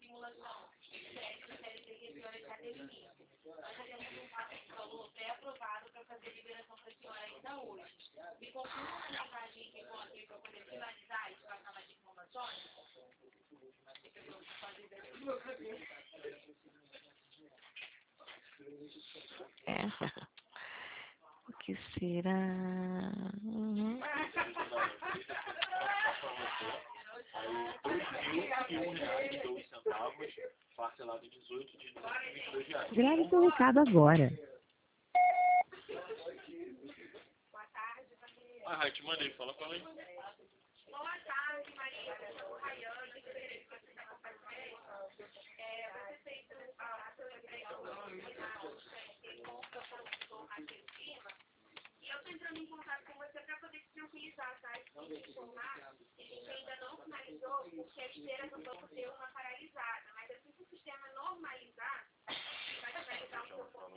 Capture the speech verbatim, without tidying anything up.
simulação de teste da C L T que a senhora já teve início. Nós já temos um passo pré-aprovado para fazer liberação para a senhora ainda hoje. Me confirma a mensagem que vão aqui para poder finalizar e passar mais informações? É. O que será? Uhum. Aí, dois mil e um reais e doze centavos, parcelado em dezoito de vinte e dois reais. Grave seu recado agora. Ah, Rai, te mandei, fala com ela aí. Boa tarde, Maria. Eu sou Rayane, que você está compartilhando. É, você fez a sua empresa com o professor aqui em cima. E eu estou entrando em contato com você para poder te tranquilizar, tá? E te informar que a gente ainda não finalizou, porque a esteira do banco deu